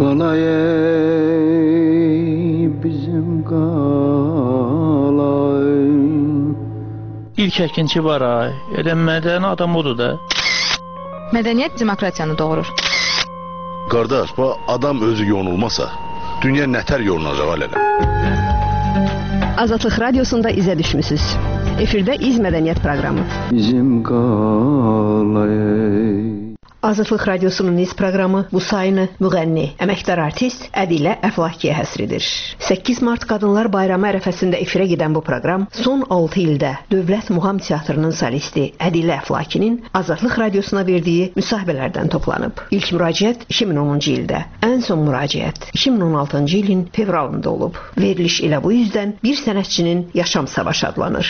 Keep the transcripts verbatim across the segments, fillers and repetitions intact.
qalay bizim qalay. İlk əkinçi var ay, elə mədəni adam odur da. Mədəniyyət demokratiyanı doğurur. Qardaş, bu adam özü yonulmasa, dünya nətər yolunacaq alələ? Azadlıq Radiosunda izə düşmüsünüz. Efirdə İz Mədəniyyət proqramı. Bizim qalay. Azadlıq Radiosunun İz proqramı bu sayını müğənni, əməkdar artist Ədilə Əflakiyə həsridir. səkkiz mart Qadınlar Bayramı ərəfəsində efirə gedən bu proqram son altı ildə Dövlət Muğam Teatrının solisti Ədilə Əflakinin Azadlıq Radiosuna verdiyi müsahibələrdən toplanıb. İlk müraciət iki min onuncu ildə, ən son müraciət iki min on altıncı ilin fevralında olub. Veriliş elə bu yüzdən bir sənətçinin yaşam savaşı adlanır.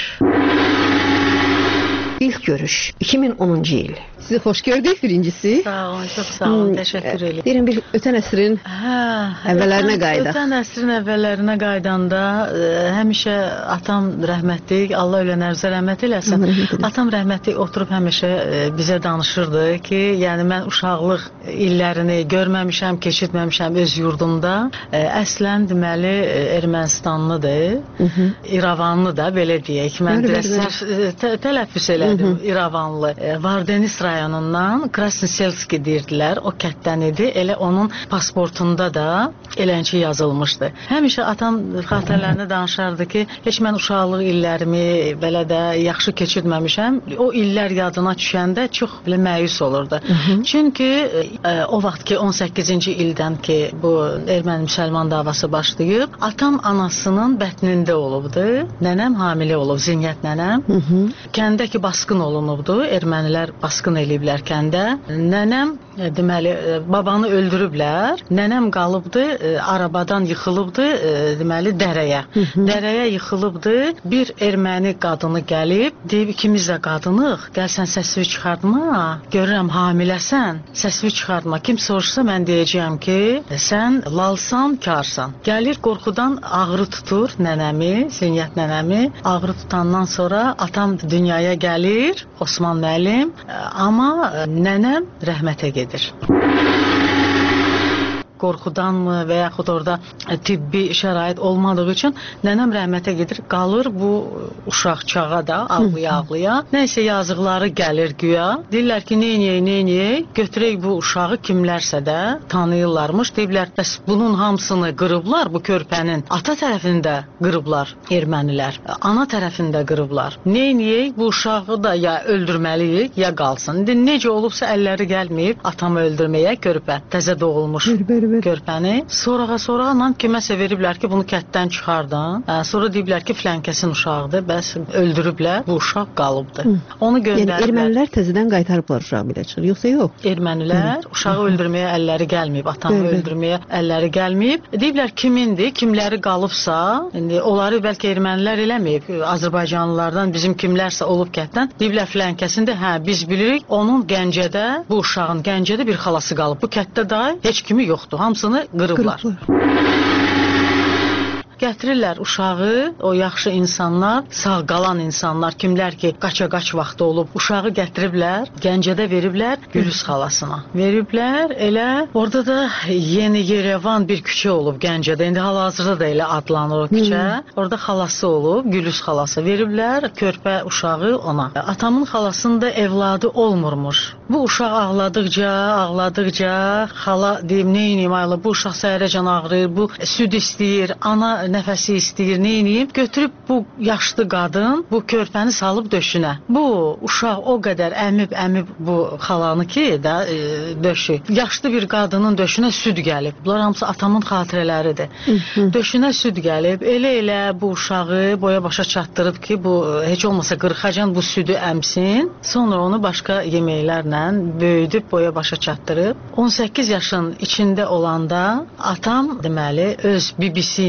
İlk görüş iki min onuncu il. Sizi xoş gördük birincisi. Sağ olun, çox sağ olun, təşəkkür ederim. Deyirəm bir ötən əsrin hə, əvvəllərinə qaydaq. Ötən əsrin əvvəllərinə qaydanda ə, həmişə atam rəhmətlik, Allah ölən ərzə rəhmət eləsin. Atam rəhmətlik oturub həmişə ə, bizə danışırdı ki, yəni mən uşaqlıq illərini görməmişəm, keçirtməmişəm öz yurdumda. Ə, əslən deməli Ermənistanlıdır, İrəvanlı da belə deyək. Mən səhv tələffüz elədim, İrəvanlı. Vardenis rayonundan Krasnoselski deyirdilər, o kətdən idi. Elə onun pasportunda da elənçi yazılmışdı. Həmişə atam xatirələrini danışardı ki, heç mən uşaqlıq illərimi belə də yaxşı keçirtməmişəm. O illər yadına düşəndə çox belə məyus olurdu. Hı -hı. Çünki ə, o vaxt ki on səkkizinci ildən ki bu erməni-müsəlman davası başlayıb, atam anasının bətnində olubdu. Nənəm hamilə olub, Zinyət nənəm. Hı -hı. Kəndə ki basqın olunubdu, ermənilər basqın eləyiblər kəndə. Nənəm deməli babanı öldürüblər. Nənəm qalıbdı, e, arabadan yıxılıbdı, e, deməli dərəyə. Hı -hı. Dərəyə yıxılıbdı. Bir erməni qadını gəlib, deyib ikimiz də qadınıq. Gəlsən səsini çıxartma. Görürəm hamiləsən. Səsini çıxartma. Kim soruşsa mən deyəcəyəm ki, sən lalsan, karsan. Gəlir qorxudan ağrı tutur nənəmi, Zinyət nənəmi. Ağrı tutandan sonra atam dünyaya gəlir, Osman müəllim. Amma nənəm rəhmətə gedir. Qorxudanmı və yaxud orada tibbi şərait olmadığı üçün nənəm rəhmətə gedir, qalır bu uşaq çağa da ağlaya-ağlaya. Nəysə yazıqları gəlir güya. Deyirlər ki, neyniyək, neyniyək, götürək bu uşağı kimlərsə də tanıyırlarmış. Deyirlər, bəs bunun hamısını qırıblar, bu körpənin ata tərəfində qırıblar ermənilər, ana tərəfində qırıblar. Neyniyək, bu uşağı da ya öldürməliyik, ya qalsın. İndi necə olubsa əlləri gəlməyib atamı öldürməyə, körpə təzə doğulmuş. Bır, körpəni. Sonrağa sonrağa kiməsə veriblər ki, bunu kətdən çıxardın. Sonra deyiblər ki, filankəsin uşağıdır, bəs öldürüblər, bu uşaq qalıbdır. Hı. Onu göndəriblər. Yəni ermənilər təzədən qaytarıblar uşağı belə çıxır, yoxsa yox? Ermənilər Hı. uşağı öldürməyə əlləri gəlməyib, atamı Hı. öldürməyə əlləri gəlməyib. Deyiblər kimindir, kimləri qalıbsa, indi onları bəlkə ermənilər eləməyib. Azərbaycanlılardan bizim kimlərsə olub kətdən. Deyiblər filankəsində, hə biz bilirik, onun Gəncədə, bu uşağın Gəncədə bir xalası qalıb. Bu kətdə da heç kimi yoxdur. Hamısını qırıblar. Gətirirlər uşağı, o yaxşı insanlar, sağ qalan insanlar, kimlər ki, qaça-qaç vaxtı olub, uşağı gətiriblər, Gəncədə veriblər Gülüz xalasına. Veriblər, elə orada da Yeni Yerevan bir küçə olub Gəncədə, indi hal-hazırda da elə adlanır o küçə. Hmm. Orada xalası olub, Gülüz xalası. Veriblər körpə uşağı ona. Atamın xalasında evladı olmurmuş. Bu uşaq ağladıqca, ağladıqca, xala deyim, neyniyim ayla, bu uşaq səhərəcən ağrıyır, bu süd istəyir, ana nəfəsi istəyir, neyniyim? Götürüb bu yaşlı qadın bu körpəni salıb döşünə. Bu uşaq o qədər əmib, əmib bu xalanı ki, da, e, döşü. Yaşlı bir qadının döşünə süd gəlib. Bunlar hamısı atamın xatirələridir. Döşünə süd gəlib, elə-elə bu uşağı boya başa çatdırıb ki, bu heç olmasa qırxacan bu südü əmsin. Sonra onu başqa yeməklərlə böyüdüb boya başa çatdırıb. on səkkiz yaşın içində olanda atam deməli öz bibisi ilə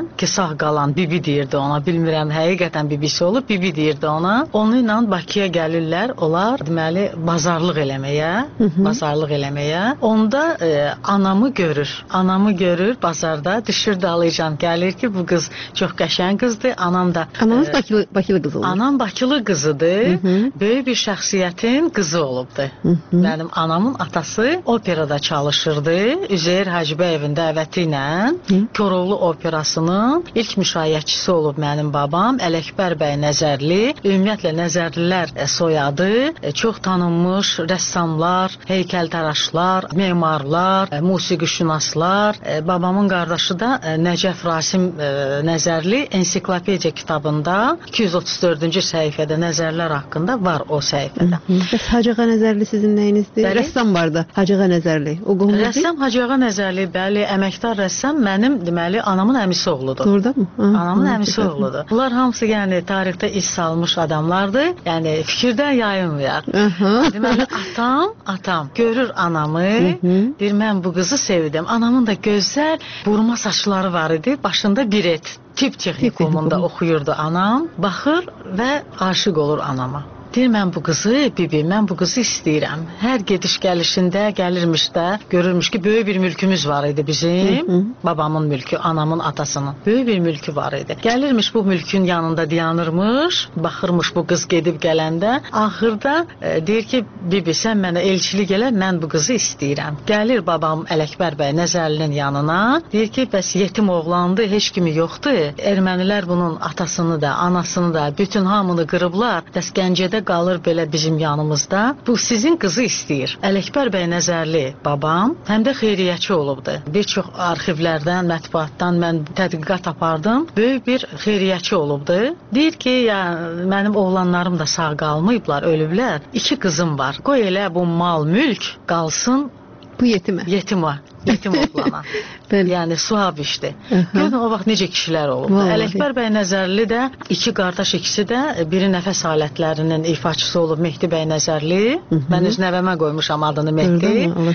ki sağ qalan bibi deyirdi ona, bilmirəm həqiqətən bibisi olub, bibi deyirdi ona. Onunla Bakıya gəlirlər, onlar deməli bazarlıq eləməyə, Hı -hı. bazarlıq eləməyə. Onda e, anamı görür, anamı görür bazarda, düşür dalıcan, gəlir ki bu qız çox qəşəng qızdır, anam da. Ananız e, Bakılı, Bakılı qız olub. Anam Bakılı qızıdır, Hı -hı. böyük bir şəxsiyyətin qızı olubdur. Hı -hı. Mənim anamın atası operada çalışırdı, Üzeyir Hacıbəyevin dəvəti ilə Koroğlu operasının ilk müşayiətçisi olub mənim babam, Ələkbər bəy Nəzərli, ümumiyyətlə Nəzərlilər soyadı, çox tanınmış rəssamlar, heykəltaraşlar, memarlar, musiqişünaslar. Babamın qardaşı da Nəcəf Rasim Nəzərli ensiklopediya kitabında iki yüz otuz dördüncü səhifədə Nəzərlər haqqında var o səhifədə. Bəs Hacıağa Nəzərli sizin nəyinizdir? Bəli. Rəssam var da, Hacıağa Nəzərli. O qohumdur? Rəssam Hacıağa Nəzərli, bəli, əməkdar rəssam mənim deməli anamın əmisi oğludur. Doğrudan mı? Ha, anamın ha, əmisi ha. oğludur. Bunlar hamısı yəni tarixdə iz salmış adamlardır. Yəni fikirdən yayınmayar. Deməli atam, atam görür anamı, deyir mən bu qızı sevdim. Anamın da gözəl burma saçları var idi, başında biret. Tip texnikumunda oxuyurdu anam. Baxır və aşiq olur anama. Deyir mən bu qızı, bibi, mən bu qızı istəyirəm. Hər gediş gəlişində, gəlirmiş də, görürmüş ki, böyük bir mülkümüz var idi bizim. Hı -hı. Babamın mülkü, anamın atasının. Böyük bir mülkü var idi. Gəlirmiş bu mülkün yanında dayanırmış, baxırmış bu qız gedib gələndə. Axırda e, deyir ki, bibi, sən mənə elçilik elə, mən bu qızı istəyirəm. Gəlir babam Ələkbər bəy Nəzərlinin yanına. Deyir ki, bəs yetim oğlandı, heç kimi yoxdur. Ermənilər bunun atasını da, anasını da, bütün hamını qırıblar. Bəs Gəncədə qalır belə bizim yanımızda. Bu sizin qızı istəyir. Ələkbər bəy Nəzərli babam həm də xeyriyyəçi olubdu. Bir çox arxivlərdən, mətbuatdan mən tədqiqat apardım. Böyük bir xeyriyyəçi olubdu. Deyir ki, ya mənim oğlanlarım da sağ qalmayıblar, ölüblər. İki qızım var. Qoy elə bu mal, mülk qalsın bu yetimə. Yetimə. Yetim oğlana. Yəni suab işdir. Görün o vaxt necə kişilər olub. Ələkbər bəy Nəzərli də iki qardaş, ikisi də biri nəfəs alətlərinin ifaçısı olub Mehdi bəy Nəzərli. Hı -hı. Mən öz nəvəmə qoymuşam adını Mehdi.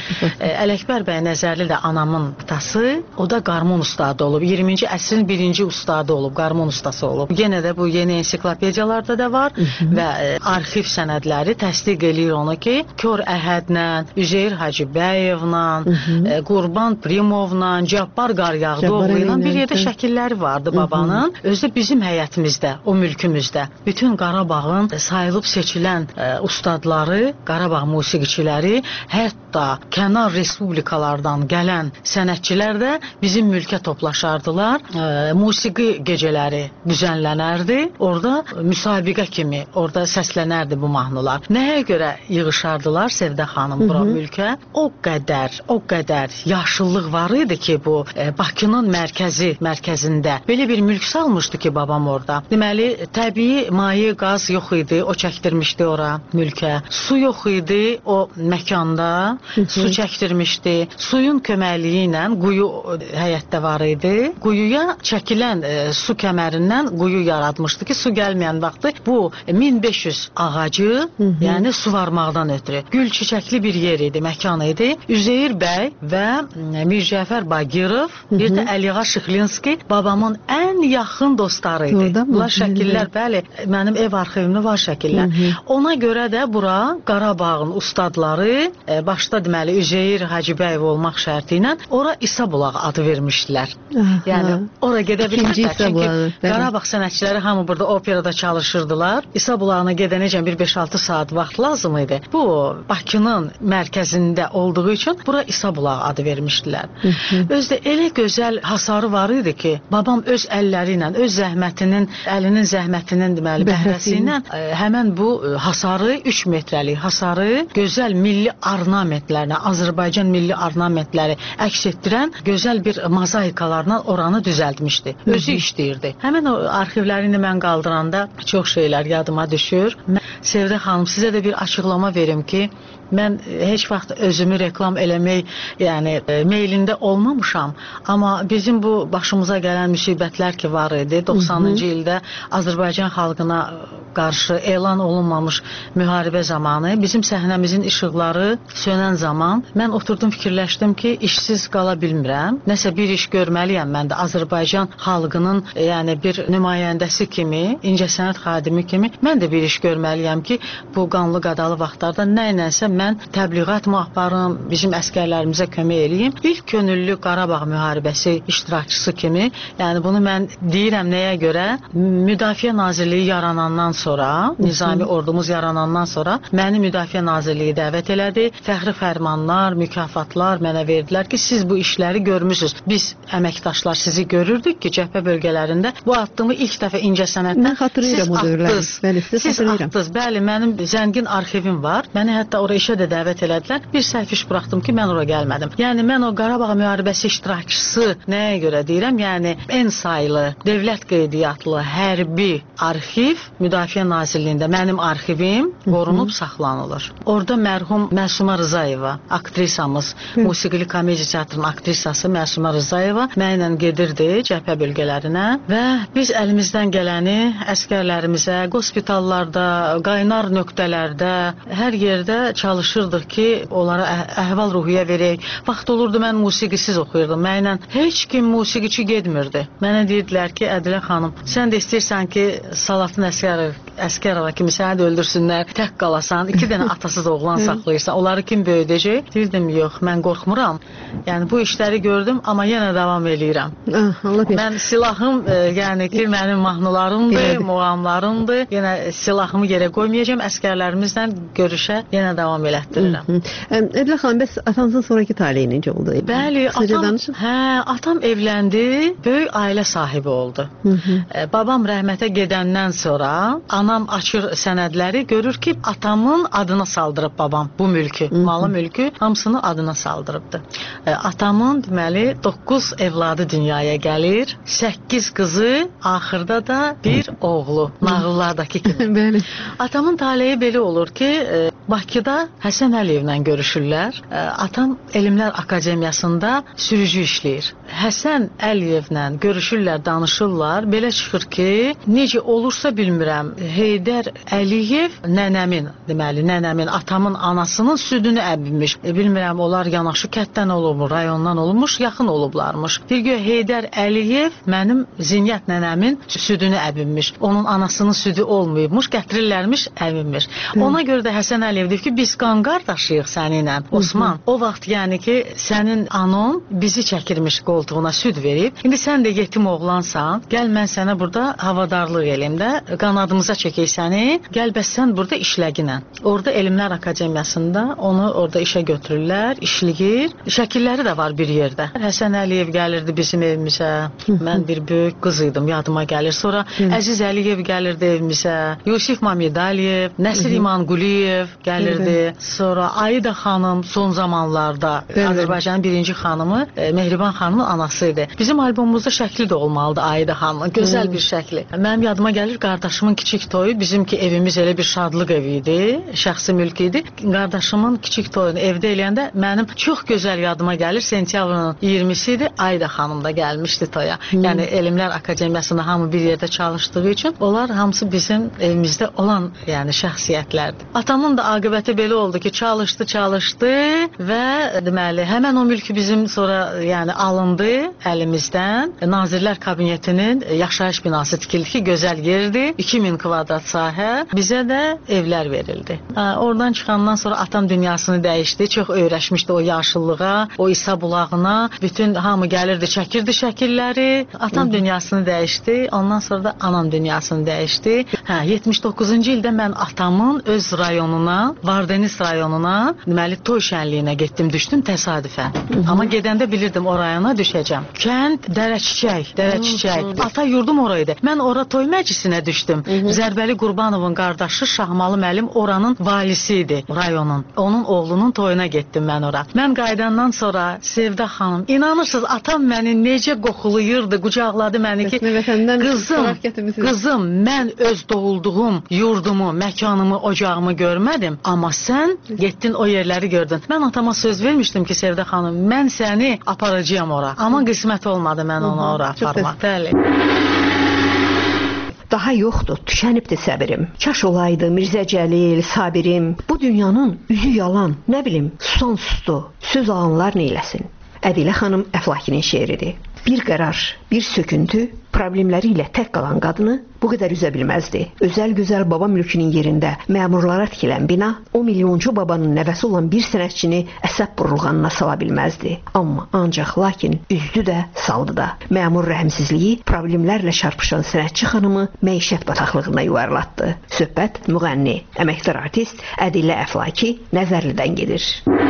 Ələkbər bəy Nəzərli də anamın atası. O da qarmon ustadı olub. iyirminci əsrin birinci ustadı olub. Qarmon ustası olub. Yenə də bu yeni ensiklopediyalarda da var. Hı -hı. Və e, arxiv sənədləri təsdiq eləyir onu ki, Kör Əhədlə, Üzeyir Hacıbəyevlə, e, Qurban Primovla, Cabbar Qaryağdıoğlu ilə bir yerdə şəkilləri vardı babanın. Özü də bizim həyətimizdə, o mülkümüzdə. Bütün Qarabağın sayılıb seçilən e, ustadları, Qarabağ musiqiçiləri, hətta kənar respublikalardan gələn sənətçilər də bizim mülkə toplaşardılar. E, musiqi gecələri düzənlənərdi. Orada müsabiqə kimi, orada səslənərdi bu mahnılar. Nəyə görə yığışardılar Sevdə xanım bura mülkə? O qədər, o qədər yaşıllıq var idi ki, bu e, Bakının mərkəzi, mərkəzində belə bir mülk salmışdı ki, babam orada. Deməli, təbii maye, qaz yox idi, o çəkdirmişdi ora mülkə. Su yox idi o məkanda, su çəkdirmişdi. Suyun köməkliyi ilə quyu həyətdə var idi. Quyuya çəkilən e, su kəmərindən quyu yaratmışdı ki, su gəlməyən vaxtı bu min beş yüz ağacı, Hı -hı. yəni su varmaqdan ötürü. Gül çiçəkli bir yer idi, məkan idi. Üzeyir bəy və Mircəfər Bagirov, bir də Əliğa Şıxlinski babamın ən yaxın dostları idi. Bunlar şəkillər, bəli, mənim ev arxivimdə var şəkillər. Hı -hı. Ona görə də bura Qarabağın ustadları, e, başda deməli Üzeyir Hacıbəyev olmaq şərti ilə ora İsa Bulağı adı vermişdilər. Aha. Yəni ora gedə bilmişlər. Çünki Qarabağ sənətçiləri hamı burada operada çalışırdılar. İsa Bulağına gedənəcən bir beş altı saat vaxt lazım idi. Bu Bakının mərkəzində olduğu üçün bura İsa Bulağı adı vermişdilər. Özdə elə gözəl hasarı var idi ki, babam öz əlləri ilə, öz zəhmətinin, əlinin zəhmətinin deməli bəhrəsi ilə e, həmən bu e, hasarı üç metrəlik hasarı gözəl milli ornamentlərlə, Azərbaycan milli ornamentləri əks etdirən gözəl bir mozaikalarla oranı düzəltmişdi. Özü işləyirdi. Həmən o arxivlərini mən qaldıranda çox şeylər yadıma düşür. Sevdə xanım, sizə də bir açıqlama verim ki, mən heç vaxt özümü reklam eləmək, yəni e, meylində olmamışam, amma bizim bu başımıza gələn müsibətlər ki var idi, doxsanıncı ildə Azərbaycan xalqına qarşı elan olunmamış müharibə zamanı, bizim səhnəmizin işıqları sönən zaman mən oturdum, fikirləşdim ki, işsiz qala bilmirəm, nəsə bir iş görməliyəm mən də Azərbaycan xalqının e, yəni bir nümayəndəsi kimi, incəsənət xadimi kimi mən də bir iş görməliyəm ki, bu qanlı qadalı vaxtlarda nə ilənsə mən təbliğat mı aparım, bizim əskərlərimizə kömək eləyim. İlk könüllü Qarabağ müharibəsi iştirakçısı kimi, yəni bunu mən deyirəm nəyə görə? Müdafiə Nazirliyi yaranandan sonra, Nizami ordumuz yaranandan sonra məni Müdafiə Nazirliyi dəvət elədi. Fəxri fərmanlar, mükafatlar mənə verdilər ki, siz bu işləri görmüsünüz. Biz əməkdaşlar sizi görürdük ki, cəbhə bölgələrində bu addımı ilk dəfə incəsənətdən siz atdınız. Bəli, siz atdınız. Bəli, mənim zəngin arxivim var. Məni hətta oraya işə də dəvət elədilər. Bir səhv iş buraxdım ki, mən ora gəlmədim. Yəni mən o Qarabağ müharibəsi iştirakçısı nəyə görə deyirəm? Yəni ən saylı dövlət qeydiyyatlı hərbi arxiv Müdafiə Nazirliyində mənim arxivim qorunub saxlanılır. Orada mərhum Məsuma Rızayeva, aktrisamız, musiqili komediya teatrının aktrisası Məsuma Rızayeva mənlə gedirdi cəbhə bölgələrinə və biz əlimizdən gələni əskərlərimizə, qospitallarda, qaynar nöqtələrdə, hər yerdə çalışırdıq ki, onlara əhval-ruhiyyə verək. Vaxt olurdu, mən musiqisiz oxuyurdum. Mənlə heç kim musiqiçi getmirdi. Mənə deyirdilər ki, Ədilə xanım, sən də istəyirsən ki, Salatın Əsgərov, Əsgərova kimi səni də öldürsünlər, tək qalasan, iki dənə atasız oğlan saxlayırsan, onları kim böyüdəcək? Deyirdim, yox, mən qorxmuram. Yəni, bu işləri gördüm, amma yenə davam eləyirəm. Mən silahım, e, yəni ki, mənim mahnılarımdır, muğamlarımdır. Yenə silahımı yerə qoymayacağım, əskərlərimizlə görüşə yenə davam elətdirirəm. Ədilə xanım, bəs atanızın sonraki taleyi necə oldu? Bəli, atam, hə, atam evləndi, böyük ailə sahibi oldu. Hı -hı. E, babam rəhmətə gedəndən sonra anam açır sənədləri, görür ki, atamın adına saldırıb babam bu mülkü, Hı -hı. malı mülkü hamısını adına saldırıbdı. E, atamın deməli doqquz evladı dünyaya gəlir, səkkiz qızı, axırda da bir oğlu, nağıllardakı kimi. Bəli. Atamın taleyi belə olur ki, e, Bakıda Həsən Əliyevlə görüşürlər. E, atam Elmlər Akademiyasında sürücü işləyir. Həsən Əliyevlə görüşürlər, danışırlar. Belə çıxır ki, necə olursa bilmirəm, Heydər Əliyev nənəmin, deməli, nənəmin, atamın anasının südünü əbinmiş. E, bilmirəm, onlar yanaşı kətdən olubmuş, rayondan olmuş, yaxın olublarmış. Bir gün Heydər Əliyev mənim Zinyət nənəmin südünü əbinmiş. Onun anasının südü olmayıbmış, gətirirlərmiş, əbinmiş. Ona görə də Həsən Əliyev deyir ki, biz qan qardaşıyıq səninlə, Osman. O vaxt yəni ki, sənin anon bizi çəkirmiş qoltuğuna süd verib. İndi sən də yetim oğlansan, gəl mən sənə burada havadarlıq eləyim də, qanadımıza çəkək səni, gəl bəs sən burada işləginə. Orada Elmlər Akademiyasında onu orada işə götürürlər, işləyir. Şəkilləri də var bir yerdə. Həsən Əliyev gəlirdi bizim evimizə. Mən bir böyük qız idim, yadıma gəlir. Sonra Əziz Əliyev gəlirdi evimizə. Yusif Mamedaliyev, Nəsir İmanquliyev gəlirdi. Sonra Aida xanım son zamanlarda Azərbaycanın birinci xanımı, e, Mehriban xanımın anası idi. Bizim albomumuzda şəkli də olmalıdı Aida xanımın. Gözəl bir şəkli. Mənim yadıma gəlir qardaşımın kiçik toyu, bizimki evimiz elə bir şadlıq evi idi, şəxsi mülk idi. Qardaşımın kiçik toyunu evdə eləyəndə mənim çox gözəl yadıma gəlir. Sentyabrın iyirmisi idi, Aida xanım da gəlmişdi toya. Hmm. Yəni Elmlər Akademiyasında hamı bir yerdə çalışdığı üçün onlar hamısı bizim evimizdə olan yəni şəxsiyyətlərdir. Atamın da aqibəti belə oldu ki, çalışdı, çalışdı və deməli həmən o mülkü bizim sonra yəni alındı əlimizdən. Nazirlər Kabinetinin yaşayış binası tikildi ki, gözəl yerdir. iki min kvadrat sahə. Bizə də evlər verildi. Ha, oradan çıxandan sonra atam dünyasını dəyişdi. Çox öyrəşmişdi o yaşıllığa, o İsa bulağına. Bütün hamı gəlirdi, çəkirdi şəkilləri. Atam Hı-hı. dünyasını dəyişdi. Ondan sonra da anam dünyasını dəyişdi. Hə, yetmiş doqquzuncu ildə mən atamın öz rayonuna, Vardeniz rayonuna, deməli toy şənliyinə getdim, düşdüm təsadüfən. Hı-hı. Amma gedəndə bilirdim o rayona düşəcəm. Kənd Dərəçiçək, Dərəçiçək. Ata yurdum oraydı. Mən ora toy məclisinə düşdüm. Hı-hı. Zərbəli Qurbanovun qardaşı Şahmalı müəllim oranın valisi idi, rayonun. Onun oğlunun toyuna getdim mən ora. Mən qaydandan sonra Sevdə xanım, inanırsınız atam məni necə qoxulayırdı, qucaqladı məni ki, qızım, qızım, mən öz doğulduğum yurdumu, məkanımı, ocağımı görmədim. Amma sən getdin o yerləri gördün. Mən atama söz vermişdim ki, Sevdə xanım, mən səni aparacağam ora. Amma qismət olmadı mən onu ora aparmaq. Bəli. Daha yoxdur, tükənibdir səbirim. Kaş olaydı Mirzə Cəlil, Sabirim. Bu dünyanın üzü yalan, nə bilim, son sustu. Söz alanlar neyləsin? Ədilə xanım Əflakinin şeiridir. Bir qərar, bir söküntü, problemləri ilə tək qalan qadını bu qədər üzə bilməzdi. Özəl gözəl baba mülkünün yerində məmurlara tikilən bina o milyoncu babanın nəvəsi olan bir sənətçini əsəb burulğanına sala bilməzdi. Amma ancaq lakin üzdü də, saldı da. Məmur rəhmsizliyi problemlərlə çarpışan sənətçi xanımı məişət bataqlığına yuvarlatdı. Söhbət müğənni, əməkdar artist Ədilə Əflaki Nəzərlidən gedir.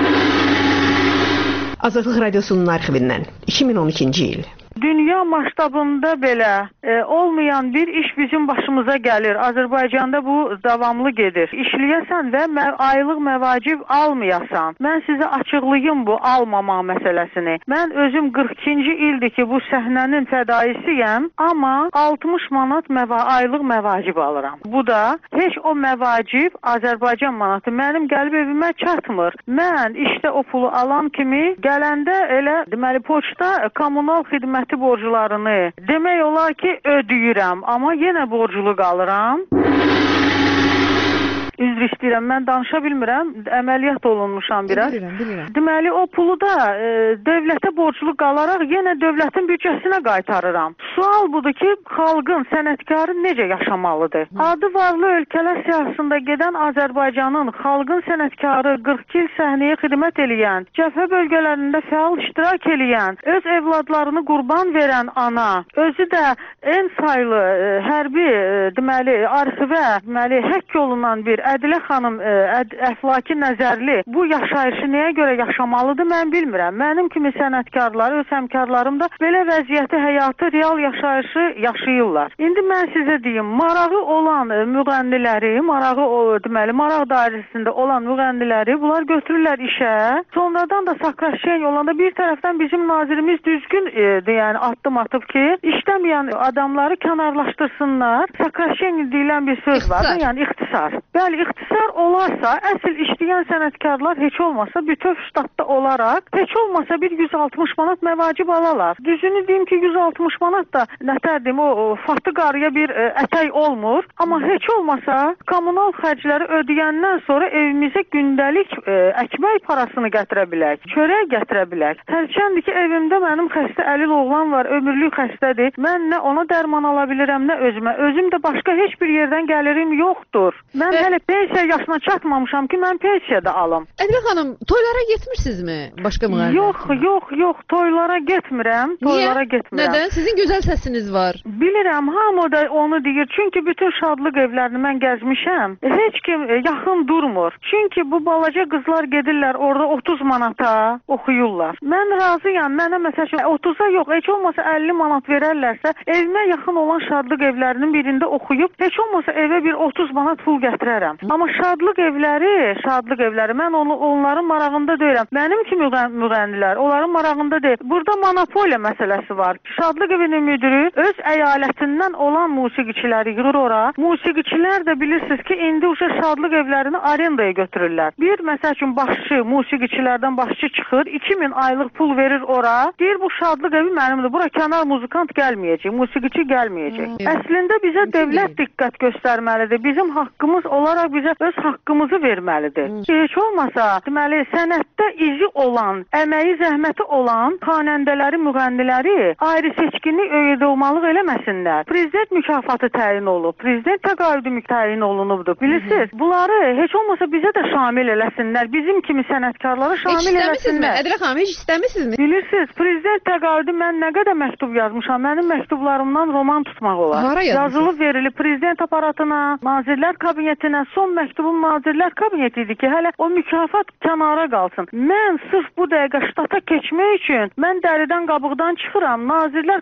Azadlıq Radiosunun arxivindən iki min on ikinci il. Dünya masştabında belə e, olmayan bir iş bizim başımıza gəlir. Azərbaycanda bu davamlı gedir. İşləyəsən və mə aylıq məvacib almayasan. Mən sizə açıqlayım bu almama məsələsini. Mən özüm qırx ikinci ildir ki, bu səhnənin fədaisiyəm, amma altmış manat məva aylıq məvacib alıram. Bu da heç o məvacib Azərbaycan manatı mənim gəlib evimə çatmır. Mən işdə o pulu alan kimi gələndə elə deməli poçta kommunal xidmət borcularını demək olar ki ödəyirəm, amma yenə borclu qalıram. Üzr istəyirəm, mən danışa bilmirəm, əməliyyat olunmuşam biraz. Bilirəm, bilirəm. Deməli, o pulu da e, dövlətə borclu qalaraq yenə dövlətin büdcəsinə qaytarıram. Sual budur ki, xalqın, sənətkarı necə yaşamalıdır? Hı. Adı varlı ölkələr siyasında gedən Azərbaycanın xalqın sənətkarı qırx il səhnəyə xidmət eləyən, cəbhə bölgələrində fəal iştirak eləyən, öz evladlarını qurban verən ana, özü də en saylı e, hərbi, e, deməli, arxivə, deməli, həkk olunan bir Ədilə xanım Əd Əflaki Nəzərli bu yaşayışı nəyə görə yaşamalıdır, mən bilmirəm. Mənim kimi sənətkarlar, öz həmkarlarım da belə vəziyyəti, həyatı, real yaşayışı yaşayırlar. İndi mən sizə deyim, marağı olan müğənniləri, marağı o, deməli, maraq dairəsində olan müğənniləri bunlar götürürlər işə. Sonradan da Sakraşen olanda bir tərəfdən bizim nazirimiz düzgün e, yəni addım atıb ki, işləməyən adamları kənarlaşdırsınlar. Sakraşen deyilən bir söz var, yəni ixtisar. Bəli, ixtisar olarsa, əsl işləyən sənətkarlar heç olmasa bütöv ştatda olaraq, heç olmasa bir yüz altmış manat məvacib alalar. Düzünü deyim ki, yüz altmış manat da nətərdim, o, o fatı qarıya bir e, ətək olmur. Amma heç olmasa kommunal xərcləri ödəyəndən sonra evimizə gündəlik e, əkmək parasını gətirə bilək, çörək gətirə bilək. Hərçəndir ki, evimdə mənim xəstə əlil oğlan var, ömürlük xəstədir. Mən nə ona dərman ala bilirəm, nə özümə. Özüm də başqa heç bir yerdən gəlirim yoxdur. Mən hələ pensiya yaşına çatmamışam ki, mən pensiya da alım. Ədilə xanım, toylara getmirsinizmi başqa müğənnilərlə? Yox, yox, yox, toylara getmirəm. Toylara Niyə? getmirəm. Nədən? Sizin gözəl səsiniz var. Bilirəm, hamı da onu deyir. Çünki bütün şadlıq evlərini mən gəzmişəm. Heç kim yaxın durmur. Çünki bu balaca qızlar gedirlər orada otuz manata oxuyurlar. Mən razıyam. Mənə məsələn otuza yox, heç olmasa əlli manat verərlərsə, evimə yaxın olan şadlıq evlərinin birində oxuyub, heç olmasa evə bir otuz manat pul gətirərəm. Amma şadlıq evləri, şadlıq evləri, mən onu, onların marağında deyirəm. Mənim kimi müğənnilər, onların marağında deyil. Burada monopoliya məsələsi var. Şadlıq evinin müdürü öz əyalətindən olan musiqiçiləri yığır ora. Musiqiçilər də bilirsiniz ki, indi uşa şadlıq evlərini arendaya götürürlər. Bir, məsəl üçün, başçı, musiqiçilərdən başçı çıxır, iki min aylıq pul verir ora. Deyir, bu şadlıq evi mənimdir. Bura kənar muzikant gəlməyəcək, musiqiçi gəlməyəcək. Hmm. Əslində bizə dövlət diqqət göstərməlidir. Bizim haqqımız olaraq bizə öz haqqımızı verməlidir. Hmm. Heç olmasa, deməli, sənətdə izi olan, əməyi, zəhməti olan xanəndələri, müğənniləri ayrı seçkinlik öyrədilmalıq eləməsinlər. Prezident mükafatı təyin olub, prezident təqaüdü təyin olunubdur. Bilirsiniz, hmm. bunları heç olmasa bizə də şamil eləsinlər. Bizim kimi sənətkarlara şamil eləsinlər. Ədilə xanım, heç istəmirsizmi? Bilirsiniz, prezident təqaüdü mən nə qədər məktub yazmışam. Mənim məktublarımdan roman tutmaq olar. Hara yazılıb verilib prezident aparatına, Nazirlər Kabinetinə. Son məktubum Nazirlər Kabineti idi ki, hələ o mükafat kənara qalsın. Mən sırf bu dəqiqə ştata keçmək üçün mən dəridən qabıqdan çıxıram. Nazirlər Kabinetində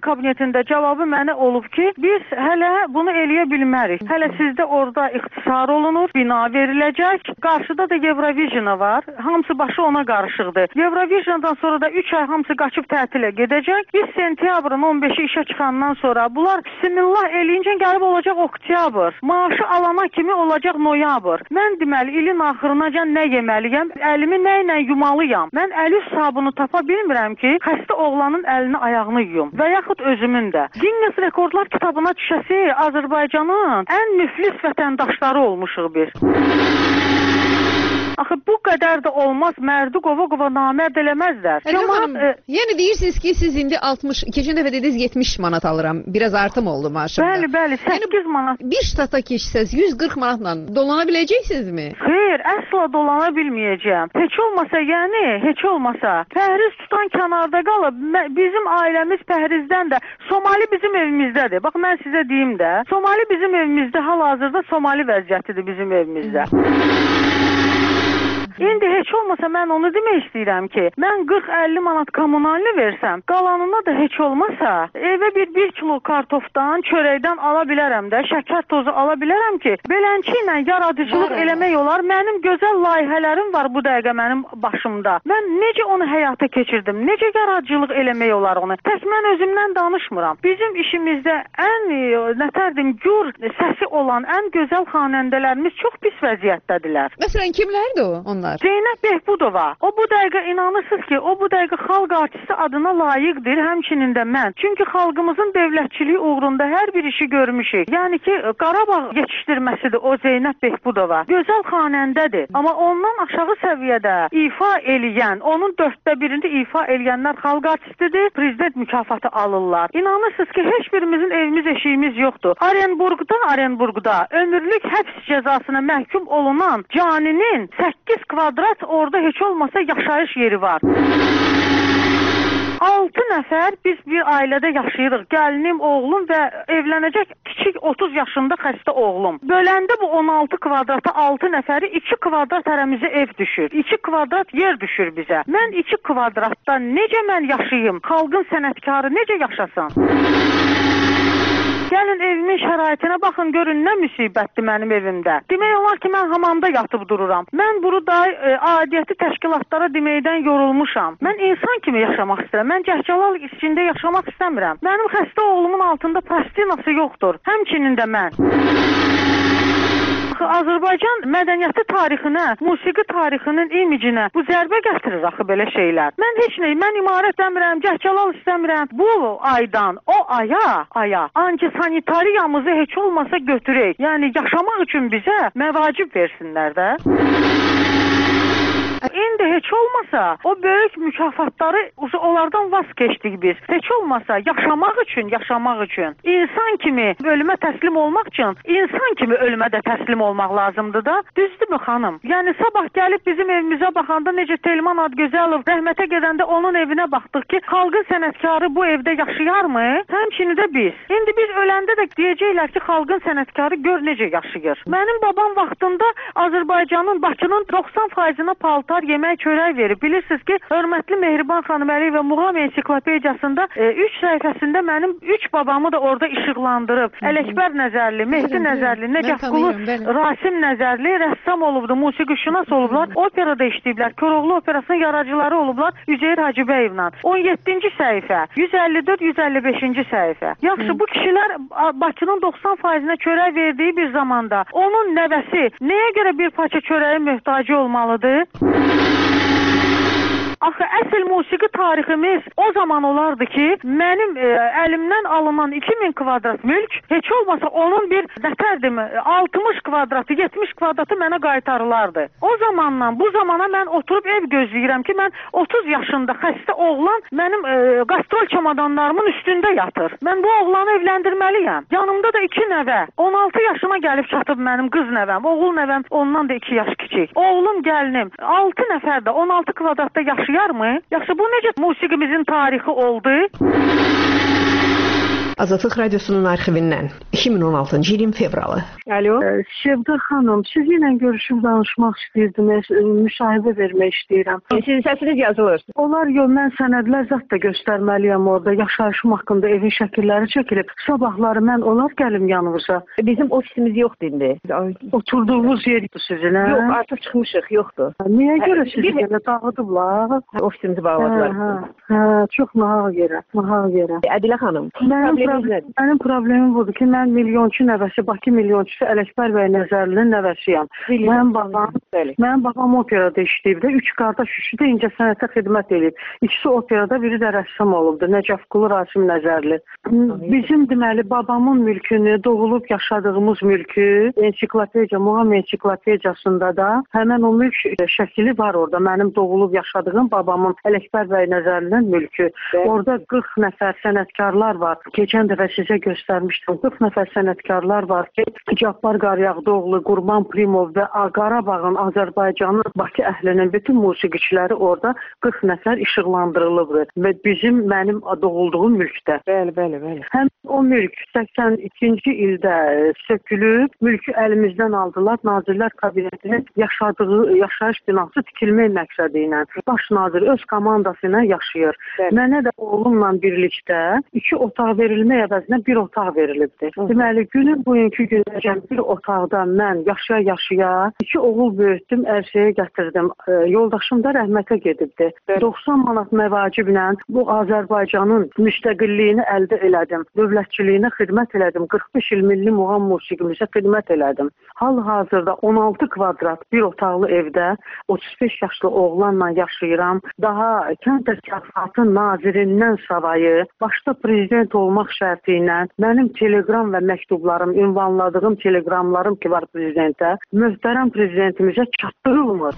birinin də cavabı mənə olub ki, biz hələ bunu eləyə bilmərik. Hələ sizdə orada ixtisar olunur, bina veriləcək. Qarşıda da Eurovision var. Hamısı başı ona qarışıqdır. Eurovisiondan sonra da üç ay hamısı qaçıb tətilə gedəcək. Biz sentyabrın on beşi işə çıxandan sonra bunlar bismillah eləyincə gəlib olacaq oktyabr. Maaşı alana kimi olacaq noyabr. Mən deməli ilin axırınacan nə yeməliyəm? Əlimi nə ilə yumalıyam? Mən əl üst sabunu tapa bilmirəm ki, xəstə oğlanın əlini ayağını yuyum və yaxud özümün də. Guinness Rekordlar kitabına düşəsi Azərbaycanın ən müflis vətəndaşları olmuşuq biz. Axı bu qədər də olmaz, mərdi qova-qova namərd eləməzlər. Əlif xanım, e, yəni deyirsiniz ki, siz indi altmış, keçən dəfə dediniz yetmiş manat alıram. Biraz artım oldu maaşımda. Bəli, bəli, səkkiz manat. Bir ştata keçsəz yüz qırx manatla dolana biləcəksinizmi? Xeyr, əsla dolana bilməyəcəm. Heç olmasa, yəni, heç olmasa, pəhriz tutan kənarda qalıb, bizim ailəmiz pəhrizdən də, Somali bizim evimizdədir. Bax, mən sizə deyim də, Somali bizim evimizdə, hal-hazırda Somali vəziyyətidir bizim evimizdə. İndi heç olmasa mən onu demək istəyirəm ki, mən qırx əlli manat kommunalini versəm, qalanına da heç olmasa evə bir bir kilo kartofdan, çörəkdən ala bilərəm də, şəkər tozu ala bilərəm ki, beləncə ilə yaradıcılıq var, eləmək olar. Mənim gözəl layihələrim var bu dəqiqə mənim başımda. Mən necə onu həyata keçirdim, necə yaradıcılıq eləmək olar onu. Tək mən özümdən danışmıram. Bizim işimizdə ən, nətərdim, gür səsi olan ən gözəl xanəndələrimiz çox pis vəziyyətdədirlər. Məsələn, kimlərdir o onlar? Zeynəb Behbudova. O bu dəqiqə inanırsınız ki, o bu dəqiqə xalq artisti adına layiqdir, həmçinin də mən. Çünki xalqımızın dövlətçiliyi uğrunda hər bir işi görmüşük. Yəni ki, Qarabağ yetişdirməsidir o Zeynəb Behbudova. Gözəl xanəndədir. Amma ondan aşağı səviyyədə ifa eləyən, onun dörddə birində ifa eləyənlər xalq artistidir, prezident mükafatı alırlar. İnanırsınız ki, heç birimizin evimiz, eşiyimiz yoxdur. Arenburqda, Arenburqda ömürlük həbs cəzasına məhkum olunan caninin səkkiz kvadrat orada heç olmasa yaşayış yeri var. altı nəfər biz bir ailədə yaşayırıq. Gəlinim, oğlum və evlənəcək kiçik otuz yaşında xəstə oğlum. Böləndə bu on altı kvadrata altı nəfəri iki kvadrat hərəmizə ev düşür. iki kvadrat yer düşür bizə. Mən iki kvadratda necə mən yaşayım? Xalqın sənətkarı necə yaşasın? Gəlin evimin şəraitinə baxın, görün nə müsibətdir mənim evimdə. Demək olar ki, mən hamamda yatıb dururam. Mən burada e, adiyyəti təşkilatlara deməkdən yorulmuşam. Mən insan kimi yaşamaq istəyirəm. Mən cəhcəlal içində yaşamaq istəmirəm. Mənim xəstə oğlumun altında plastinası yoxdur. Həmçinin də mən. Azərbaycan mədəniyyəti tarixinə, musiqi tarixinin imicinə bu zərbə gətirir axı belə şeylər. Mən heç nə, mən imarət istəmirəm, cəhcəlal istəmirəm. Bu aydan o aya, aya antisanitariyamızı heç olmasa götürək. Yəni yaşamaq üçün bizə məvacib versinlər də. İndi heç olmasa o böyük mükafatları onlardan vaz keçdik biz. Heç olmasa yaşamaq üçün, yaşamaq üçün. İnsan kimi ölümə təslim olmaq üçün insan kimi ölümə də təslim olmaq lazımdır da. Düzdürmü xanım? Yəni sabah gəlib bizim evimizə baxanda necə Telman Adgözəlov rəhmətə gedəndə onun evinə baxdıq ki, xalqın sənətkarı bu evdə yaşayarmı? Həmçinin də biz. İndi biz öləndə də deyəcəklər ki, xalqın sənətkarı gör necə yaşayır. Mənim babam vaxtında Azərbaycanın, Bakının doxsan faizına paltar, yemək, çörək verib. Bilirsiniz ki, hörmətli Mehriban xanım Əliyeva Muğam ensiklopediyasında üç e, səhifəsində mənim üç babamı da orada işıqlandırıb. Ələkbər Nəzərli, Mehdi Nəzərli, Nəcəfqulu, Rasim Nəzərli rəssam olubdu, musiqişünas olublar, operada işləyiblər, Koroğlu operasının yaradıcıları olublar Üzeyir Hacıbəyevlə. on yeddinci səhifə, yüz əlli dörd yüz əlli beşinci səhifə. Yaxşı, bu kişilər Bakının doxsan faizinə çörək verdiyi bir zamanda onun nəvəsi nəyə görə bir parça çörəyin möhtacı olmalıdır? Axı əsl musiqi tariximiz o zaman olardı ki, mənim e, əlimdən alınan iki min kvadrat mülk heç olmasa onun bir nətərdim altmış kvadratı, yetmiş kvadratı mənə qaytarılardı. O zamandan bu zamana mən oturub ev gözləyirəm ki, mən otuz yaşında xəstə oğlan mənim e, qastrol çamadanlarımın üstündə yatır. Mən bu oğlanı evləndirməliyəm. Yanımda da iki nəvə. on altı yaşıma gəlib çatıb mənim qız nəvəm. Oğul nəvəm ondan da iki yaş kiçik. Oğlum, gəlinim altı nəfər də on altı kvadratda yaşayır mı? Yaxşı, bu necə musiqimizin tarixi oldu? Azadlıq Radiosunun arxivindən iki min on altıncı ilin fevralı. Alo. Şevda xanım, sizinlə görüşüb danışmaq istəyirdim, müşahibə vermək istəyirəm. Sizin səsiniz yazılır. Onlar yox, mən sənədlər zat da göstərməliyəm orada. Yaşayışım haqqında evin şəkilləri çəkilib. Sabahları mən onlar gəlim yanınıza. Bizim ofisimiz yoxdur indi. Oturduğunuz yerdir sizin, hə? Yox, artıq çıxmışıq, yoxdur. Niyə görə sizi belə dağıdıblar? Ofisimizi bağladılar. Hə, hə, çox nahaq yerə, nahaq yerə. Ədilə xanım, mənim, problem, mənim problemim budur ki, mən milyonçu nəvəsi, Bakı milyonçusu Ələkbər bəy Nəzərlinin nəvəsiyəm. Mənim babam, mənim babam operada işləyib də, üç qardaş üçü də incəsənətə xidmət edib. İkisi operada, biri də rəssam olubdu, Nəcəfqulu Rasim Nəzərli. Bizim deməli, babamın mülkünü, doğulub yaşadığımız mülkü, ensiklopediya, Muğam ensiklopediyasında da həmən o mülk şəkili var orada. Mənim doğulub yaşadığım babamın Ələkbər bəy Nəzərlinin mülkü. Orada qırx nəfər sənətkarlar var. Keçən dəfə sizə göstərmişdim. qırx nəfər sənətkarlar var ki, Cabbar Qaryağdıoğlu, Qurban Primov və Qarabağın, Azərbaycanın, Bakı əhlinin bütün musiqiçiləri orada qırx nəfər işıqlandırılıbdır. Və bizim, mənim doğulduğum mülkdə. Bəli, bəli, bəli. Həm o mülk səksən ikinci ildə sökülüb, mülkü əlimizdən aldılar. Nazirlər Kabinetinin yaşadığı yaşayış binası tikilmək məqsədi ilə. Baş nazir öz komandası ilə yaşayır. Bəli. Mənə də oğlumla birlikdə iki otaq verilmək əvəzinə bir otaq verilibdir. Hı. Deməli, günün bugünkü günəcən bir otaqda mən yaşaya-yaşaya iki oğul böyütdüm, ərsəyə gətirdim. E, yoldaşım da rəhmətə gedibdi. Bəli. doxsan manat məvaciblə bu Azərbaycanın müstəqilliyini əldə elədim. Dövlətçiliyinə xidmət elədim. qırx beş il milli muğam musiqimizə xidmət elədim. Hal-hazırda on altı kvadrat bir otaqlı evdə otuz beş yaşlı oğlanla yaşayıram. Daha kənd təsərrüfatı nazirindən savayı, başda prezident olmaq şərti ilə mənim telegram və məktublarım, ünvanladığım telegramlarım ki var prezidentə, möhtərəm prezidentimizə çatdırılmır.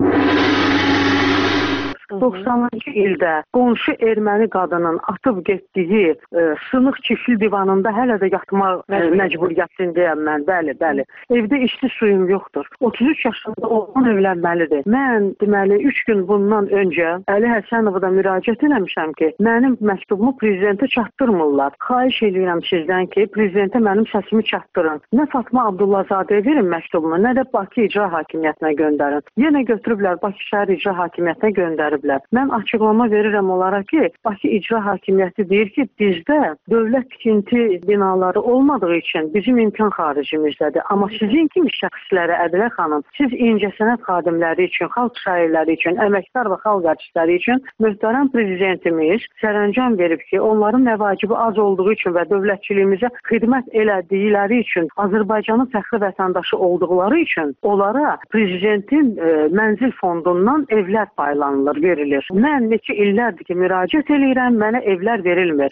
doxsanıncı ildə qonşu erməni qadının atıb getdiyi e, sınıq çiftli divanında hələ də yatmaq e, məcburiyyətindəyəm mən. Bəli, bəli. Evdə içli suyum yoxdur. otuz üç yaşında oğlan evlənməlidir. Mən deməli üç gün bundan öncə Əli Həsənov'a da müraciət eləmişəm ki, mənim məktubumu prezidentə çatdırmırlar. Xahiş edirəm sizdən ki, prezidentə mənim səsimi çatdırın. Nə Fatma Abdullahzadəyə verin məktubumu, nə də Bakı İcra Hakimiyyətinə göndərin. Yenə götürüblər Bakı Şəhər İcra Hakimiyyətinə göndərib. Mən açıqlama verirəm onlara ki, Bakı İcra Hakimiyyəti deyir ki, bizdə dövlət tikinti binaları olmadığı üçün bizim imkan xaricimizdədir. Amma sizin kimi şəxslərə, Ədilə xanım, siz incəsənət xadimləri üçün, xalq şairləri üçün, əməkdar və xalq artistləri üçün möhtərəm prezidentimiz sərəncam verib ki, onların məvacibi az olduğu üçün və dövlətçiliyimizə xidmət elədikləri üçün, Azərbaycanın fəxri vətəndaşı olduqları üçün onlara prezidentin e, mənzil fondundan evlər paylanılır, verilir. Mən neçə illərdir ki, müraciət eləyirəm, mənə evlər verilmir.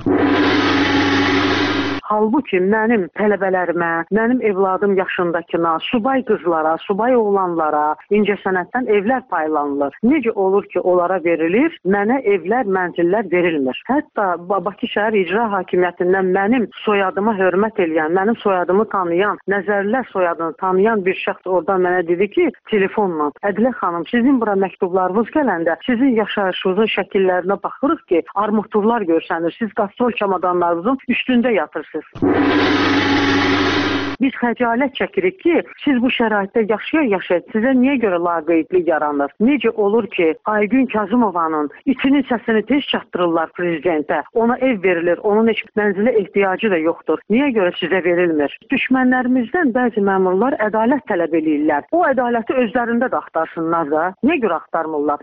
Halbuki mənim tələbələrimə, mənim evladım yaşındakına, subay qızlara, subay oğlanlara incəsənətdən evlər paylanılır. Necə olur ki, onlara verilir, mənə evlər, mənzillər verilmir. Hətta Bakı Şəhər İcra Hakimiyyətindən mənim soyadıma hörmət eləyən, mənim soyadımı tanıyan, Nəzərlilər soyadını tanıyan bir şəxs oradan mənə dedi ki, telefonla, Ədilə xanım, sizin bura məktublarınız gələndə sizin yaşayışınızın şəkillərinə baxırıq ki, armaturlar görsənir, siz qastrol çamadanlarınızın üstündə yatırsınız. Biz xəcalət çəkirik ki, siz bu şəraitdə yaşaya-yaşaya sizə niyə görə laqeydlik yaranır? Necə olur ki, Aygün Kazımovanın itinin səsini tez çatdırırlar prezidentə, ona ev verilir, onun heç mənzilə ehtiyacı da yoxdur. Niyə görə sizə verilmir? Düşmənlərimizdən bəzi məmurlar ədalət tələb edirlər. O ədaləti özlərində də axtarsınlar da. Niyə görə axtarmırlar?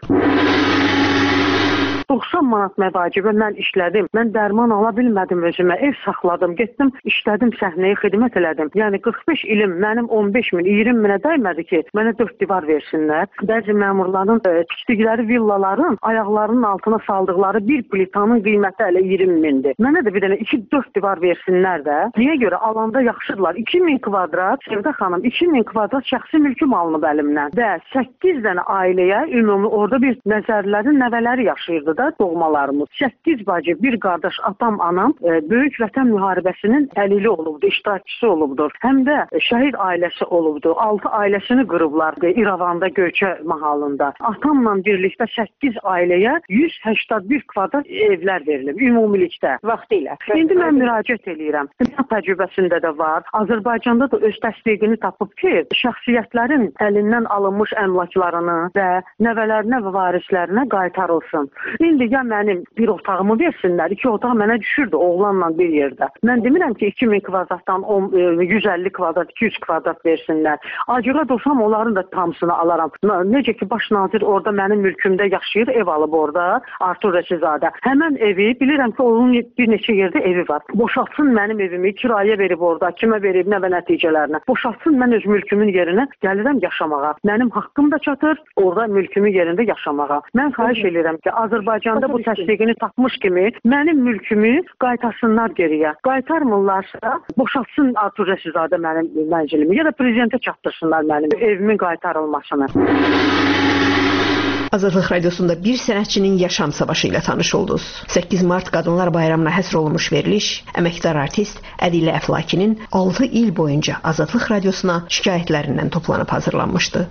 doxsan manat məvacibə mən işlədim. Mən dərman ala bilmədim özümə. Ev saxladım, getdim, işlədim, səhnəyə xidmət elədim. Yəni qırx beş ilim mənim on beş min, iyirmi minə dəymədi ki, mənə dörd divar versinlər. Bəzi məmurların e, tikdikləri villaların ayaqlarının altına saldıqları bir plitanın qiyməti hələ iyirmi mindir. Mənə də bir dənə iki dörd divar versinlər də. Niyə görə? Alanda yaxşıdırlar. iki min kvadrat, Sevda xanım, iki min kvadrat şəxsi mülküm alınıb əlimdən. Və səkkiz dənə ailəyə ümumi orada bir Nəzərlərin nəvələri yaşayırdı da doğmalarımız. səkkiz bacı, bir qardaş, atam, anam e, Böyük Vətən müharibəsinin əlili olubdu, iştirakçısı olubdur. Həm də şəhid ailəsi olubdu. altı ailəsini qırıblar İrəvanda, Göyçə mahalında. Atamla birlikdə səkkiz ailəyə yüz səksən bir kvadrat evlər verilib ümumilikdə vaxtilə. İndi mən müraciət edirəm. Dünya təcrübəsində də var. Azərbaycanda da öz təsdiqini tapıb ki, şəxsiyyətlərin əlindən alınmış əmlaklarını və nəvələrinə və varislərinə qaytarılsın. İndi ya mənim bir otağımı versinlər, iki otaq mənə düşürdü oğlanla bir yerdə. Mən demirəm ki, iki min kvadratdan yüz əlli kvadrat, iki yüz kvadrat versinlər. Acığa dursam onların da tamsını alaram. Necə ki, baş nazir orada mənim mülkümdə yaşayır, ev alıb orada, Artur Rəsizadə. Həmən evi, bilirəm ki, onun bir neçə yerdə evi var. Boşaltsın mənim evimi, kiraya verib orada, kimə verib, nə və nəticələrinə. Boşaltsın mən öz mülkümün yerinə gəlirəm yaşamağa. Mənim haqqım da çatır, orada mülkümün yerində yaşamağa. Mən xahiş edirəm ki, Azərbaycanda bu təsdiqini tapmış kimi mənim mülkümü qaytarsınlar geriyə. Qaytarmırlarsa, boşaltsın Artur Rəsizadə mənim mənzilimi ya da prezidentə çatdırsınlar mənim evimin qaytarılmasını. Azadlıq Radiosunda bir sənətçinin yaşam savaşı ilə tanış oldunuz. səkkiz mart Qadınlar Bayramına həsr olunmuş veriliş, əməkdar artist Ədilə Əflakinin altı il boyunca Azadlıq Radiosuna şikayətlərindən toplanıb hazırlanmışdı.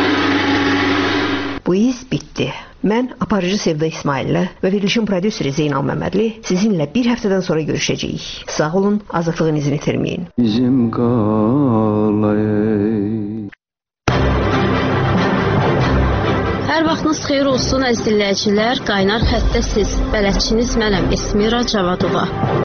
Bu iz bitdi. Mən aparıcı Sevda İsmaillə və verilişin prodüseri Zeynal Məmmədli sizinlə bir həftədən sonra görüşəcəyik. Sağ olun, azadlığın izini itirməyin. Bizim qalay. Hər vaxtınız xeyir olsun əziz dinləyicilər. Qaynar xəttəsiz. Bələdçiniz mənəm Esmira Cavadova.